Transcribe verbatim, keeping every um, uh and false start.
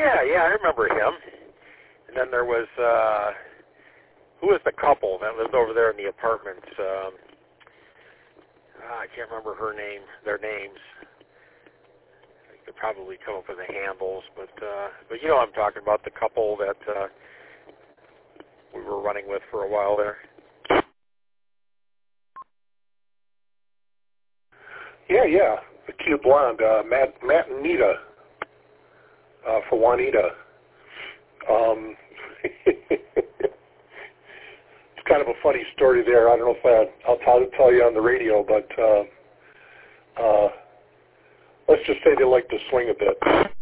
Yeah, yeah, I remember him. And then there was, uh, who was the couple that lived over there in the apartments? Um, ah, I can't remember her name, their names. I could probably come up with the handles, but, uh, but you know what I'm talking about, the couple that uh, we were running with for a while there. Yeah, yeah, the cute blonde, uh, Matt, Matt and Nita, uh, for Juanita. Um, it's kind of a funny story there. I don't know if I, I'll tell, tell you on the radio, but uh, uh, let's just say they like to swing a bit.